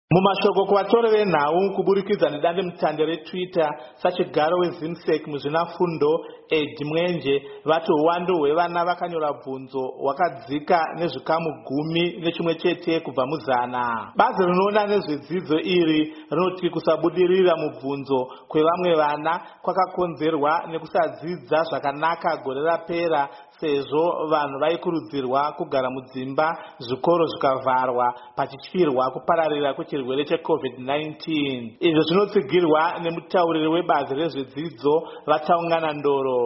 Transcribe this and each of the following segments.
Mumashoko kuvatori venhau kuburikidza nedande mutande reTwitter, sachigaro weZimsek muzvinafundo Ed Mwenje vati uwandu hwevana vakanyora bvunzo hwakadzika nezvikamu 10 kubva muzana. Bazi rinoona nezvedzidzo iri rinoti kusabudirira mubvunzo kwevamwe vana kwakakonzerwa nekusadzidza zvakanaka gore rapera, sezvo vanhu vaikurudzirwa kugara mudzimba zvikoro zvikavharwa pachityirwa kupararira kwechirwere cheCovid-19. Izvo zvinotsigirwa nemutauriri webazi rezvedzidzo Vataungana Ndoro.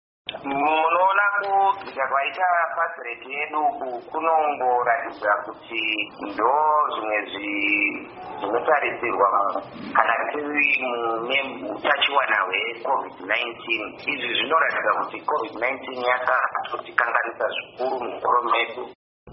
Munoona kudzika kwaita pasi rete yedu kunongoratidza kuti ndo zvimwe zvinotarisirwa kana tiri neutachiwana hweCovid-19. Izvi zvinoratidza kuti COVID-19 yakatotikanganisa zvikuru mukoro medu.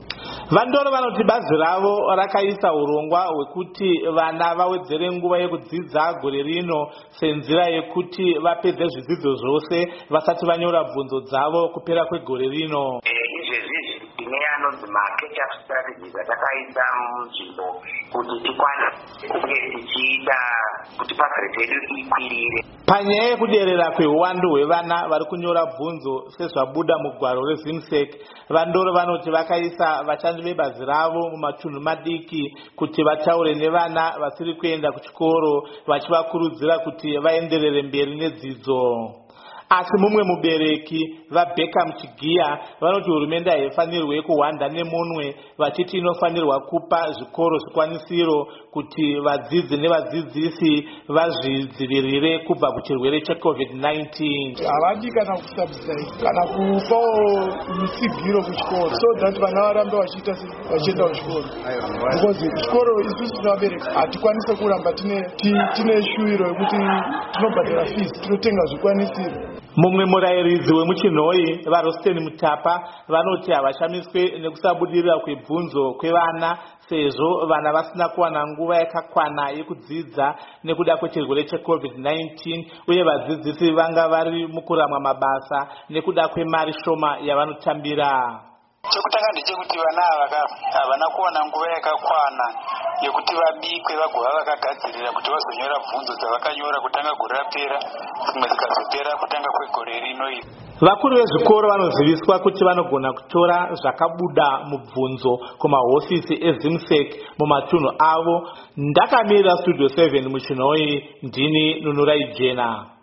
Vandoro vanoti bazi ravo rakaisa urongwa hwekuti vana vawedzere nguva yekudzidza gore rino senzira yekuti vapedze zvidzidzo zvose vasati vanyora bvunzo dzavo kupera kwegore rino. Izvezvi tine anonzi ma-catch-up strategies atakaisa munzvimbo kuti tikwanise kunge tichiita kuti basa redu ikwirire. Panyaya yekuderera kweuwandu hwevana vari kunyora bvunzo sezvabuda mugwaro reZimsek, Vandoro vanoti vakaisa vashandi vebazi ravo mumatunhu madiki kuti vataure nevana vasiri kuenda kuchikoro vachivakurudzira kuti vaenderere mberi nedzidzo. Asi mumwe mubereki vaBeka Mchigiya vanoti hurumende haifanirwe kuhwanda nemunwe, vachiti inofanirwa kupa zvikoro zvikwanisiro kuti vadzidzi nevadzidzisi vazvidzivirire kubva kuchirwere cheCovid-19. Havadi kana kusubsidize kana kupawo mitsigiro kuchikoro so that vana varambe vachienda kuchikoro, because chikoro isusu sevabereki hatikwanise kuramba tine shuwiro yekuti tinobhadhara fees, tinotenga zvikwanisiro. Mumwe murayiridzi wemuchinhoi vaRosten Mutapa vanoti havashamiswe nekusabudirira kwebvunzo kwevana, sezvo vana vasina kuwana nguva yakakwana yekudzidza nekuda kwechirwere cheCovid-19 uye vadzidzisi vanga vari mukuramwa mabasa nekuda kwemari shoma yavanotambira. Chekutanga ndechekuti vana havana kuwana nguva yakakwana yekuti vabikwe vagova vakagadzirira kuti vazonyora bvunzo dzavakanyora kutanga gore rapera, dzimwe dzikazopera kutanga kwegore rino iri. Vakuru vezvikoro vanoziviswa kuti vanogona kutora zvakabuda mubvunzo kumahofisi eZimsek mumatunhu avo. Ndakamirira Studio 7 muchinhoi, ndini Nunurai Jena.